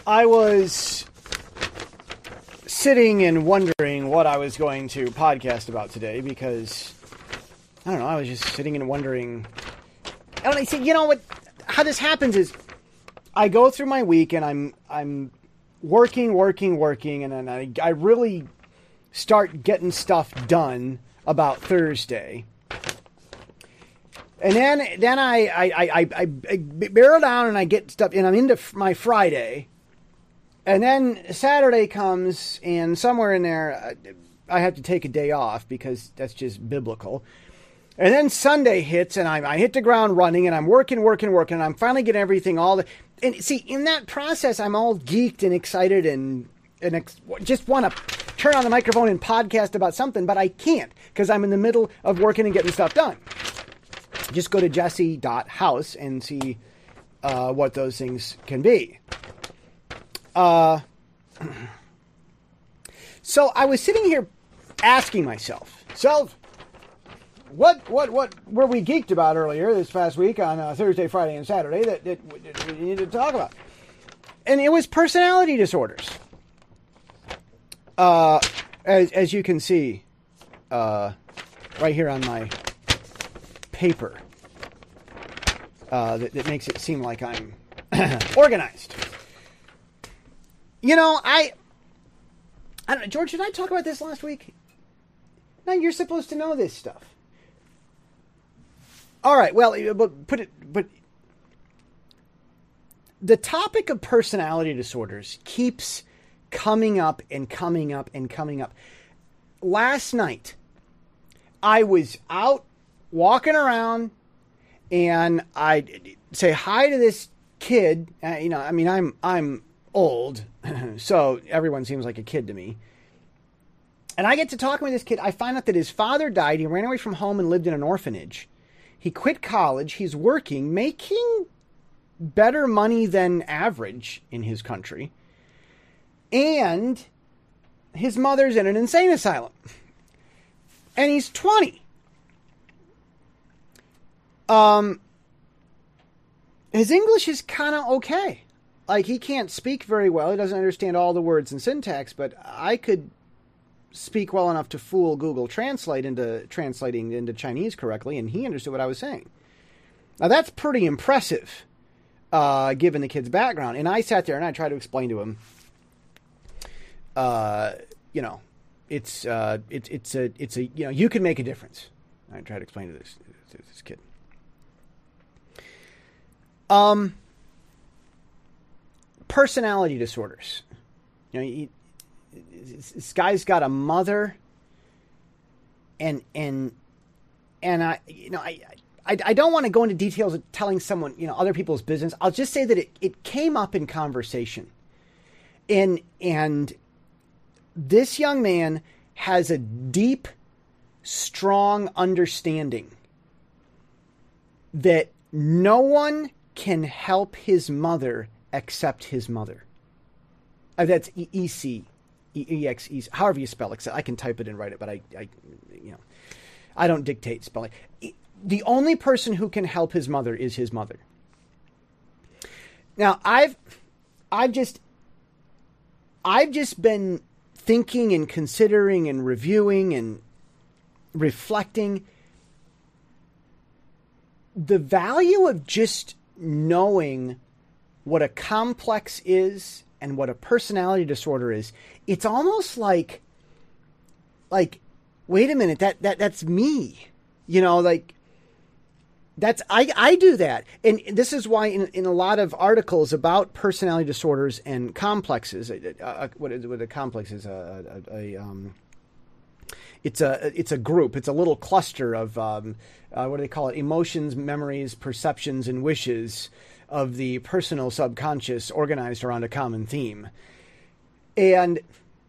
I was sitting and wondering what I was going to podcast about today because, I don't know, I was just sitting and wondering. And I said, you know what, how this happens is I go through my week and I'm working, and then I really start getting stuff done about Thursday. And then I barrel down and I get stuff, and I'm into my Friday. And then Saturday comes, and somewhere in there, I have to take a day off because that's just biblical. And then Sunday hits, and I hit the ground running, and I'm working, and I'm finally getting everything and see, in that process, I'm all geeked and excited and just want to turn on the microphone and podcast about something, but I can't because I'm in the middle of working and getting stuff done. Just go to jesse.house and see what those things can be. So I was sitting here asking myself, what were we geeked about earlier this past week on Thursday, Friday, and Saturday that we needed to talk about? And it was personality disorders. As you can see, right here on my paper, that makes it seem like I'm organized. You know, I don't know, George, did I talk about this last week? No, you're supposed to know this stuff. All right, well, but the topic of personality disorders keeps coming up and coming up and coming up. Last night, I was out walking around, and I say hi to this kid. I'm old, so everyone seems like a kid to me. And I get to talking with this kid. I find out that his father died. He ran away from home and lived in an orphanage. He quit college. He's working, making better money than average in his country. And his mother's in an insane asylum. And he's 20. His English is kind of okay. Like, he can't speak very well. He doesn't understand all the words and syntax, but I could speak well enough to fool Google Translate into translating into Chinese correctly, and he understood what I was saying. Now, that's pretty impressive, given the kid's background. And I sat there and I tried to explain to him, it's a you can make a difference. I tried to explain to this kid. Personality disorders. You know, this guy's got a mother, and I don't want to go into details of telling someone, other people's business. I'll just say that it came up in conversation, and this young man has a deep, strong understanding that no one can help his mother except his mother. That's EEX, however you spell it. I can type it and write it, but I don't dictate spelling. The only person who can help his mother is his mother. Now, I've just been thinking and considering and reviewing and reflecting the value of just knowing what a complex is and what a personality disorder is. It's almost like wait a minute, that's me. I do that. And this is why in a lot of articles about personality disorders and complexes, what a complex is, it's a group. It's a little cluster of, what do they call it? Emotions, memories, perceptions, and wishes of the personal subconscious organized around a common theme. And,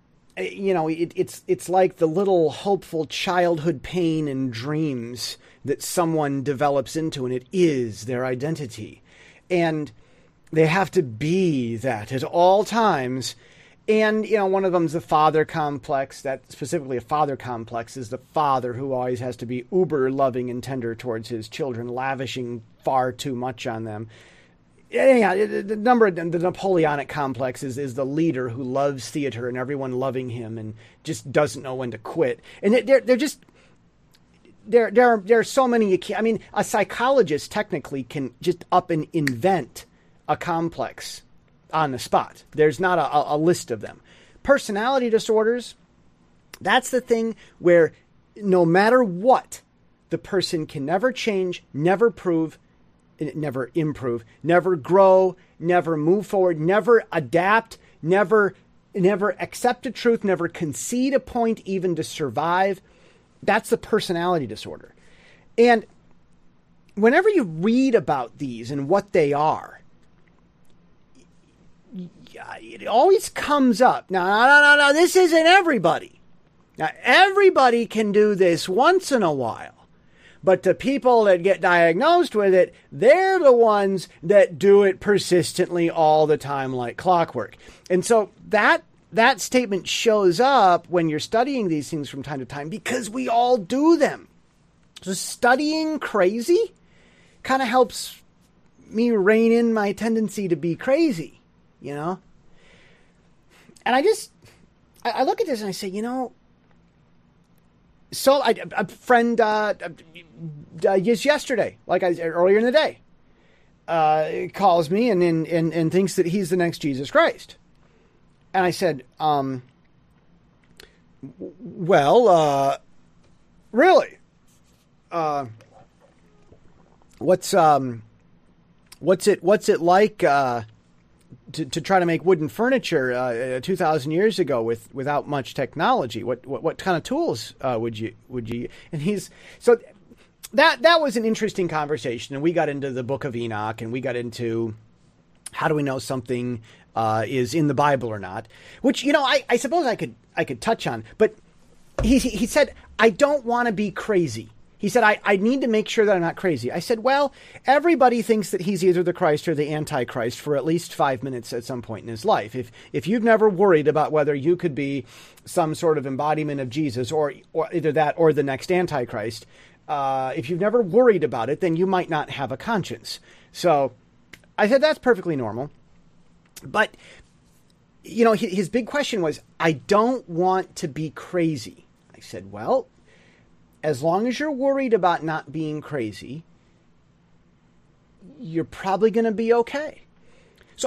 it's like the little hopeful childhood pain and dreams that someone develops into, and it is their identity. And they have to be that at all times. And, one of them's the father complex. That specifically a father complex is the father who always has to be uber loving and tender towards his children, lavishing far too much on them. anyhow, the Napoleonic complex is the leader who loves theater and everyone loving him and just doesn't know when to quit. And they're just there are so many. I mean, a psychologist technically can just up and invent a complex on the spot. There's not a list of them. Personality disorders, that's the thing where no matter what, the person can never change, never improve, never grow, never move forward, never adapt, never accept a truth, never concede a point even to survive. That's the personality disorder. And whenever you read about these and what they are, it always comes up. No, this isn't everybody. Now, everybody can do this once in a while. But the people that get diagnosed with it, they're the ones that do it persistently all the time like clockwork. And so that statement shows up when you're studying these things from time to time because we all do them. So studying crazy kind of helps me rein in my tendency to be crazy, you know? And I look at this and I say, so a friend just yesterday, earlier in the day, calls me and thinks that he's the next Jesus Christ. And I said, really? What's it like to try to make wooden furniture 2,000 years ago without much technology? What kind of tools would you? And that was an interesting conversation, and we got into the Book of Enoch, and we got into how do we know something is in the Bible or not? Which I suppose I could touch on, but he said I don't want to be crazy. He said, I need to make sure that I'm not crazy. I said, well, everybody thinks that he's either the Christ or the Antichrist for at least 5 minutes at some point in his life. If you've never worried about whether you could be some sort of embodiment of Jesus or either that or the next Antichrist, if you've never worried about it, then you might not have a conscience. So I said, that's perfectly normal. But, his big question was, I don't want to be crazy. I said, well, as long as you're worried about not being crazy, you're probably going to be okay. So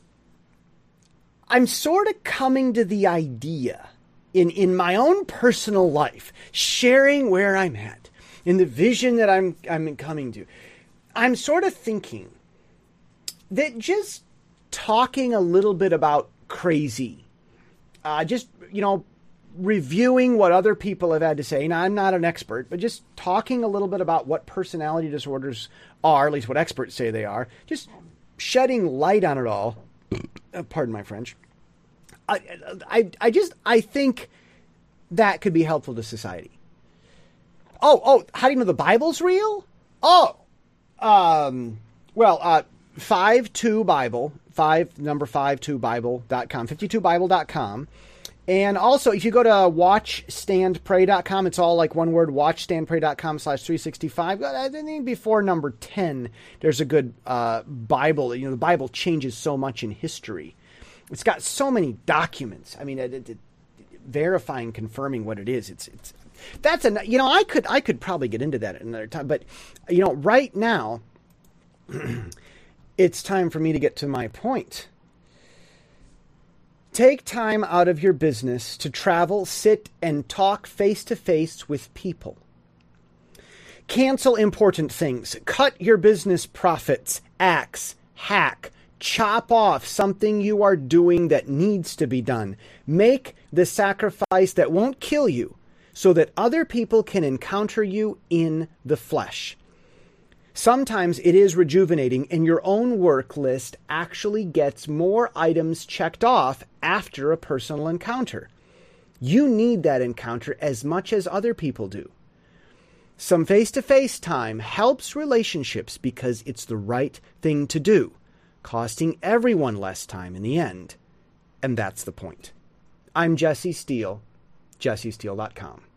I'm sort of coming to the idea in my own personal life, sharing where I'm at, in the vision that I'm coming to. I'm sort of thinking that just talking a little bit about crazy, reviewing what other people have had to say. Now, I'm not an expert, but just talking a little bit about what personality disorders are, at least what experts say they are, just shedding light on it all. Pardon my French. I think that could be helpful to society. Oh, how do you know the Bible's real? 52Bible, 52Bible.com, 52Bible.com. And also, if you go to watchstandpray.com, it's all like one word, watchstandpray.com/365. I think before number 10, there's a good Bible. The Bible changes so much in history. It's got so many documents. I mean, verifying, confirming what it is. I could probably get into that at another time. But, right now, it's time for me to get to my point. Take time out of your business to travel, sit, and talk face-to-face with people. Cancel important things. Cut your business profits. Axe, hack, chop off something you are doing that needs to be done. Make the sacrifice that won't kill you so that other people can encounter you in the flesh. Sometimes it is rejuvenating, and your own work list actually gets more items checked off after a personal encounter. You need that encounter as much as other people do. Some face-to-face time helps relationships because it's the right thing to do, costing everyone less time in the end. And that's the point. I'm Jesse Steele, jessesteele.com.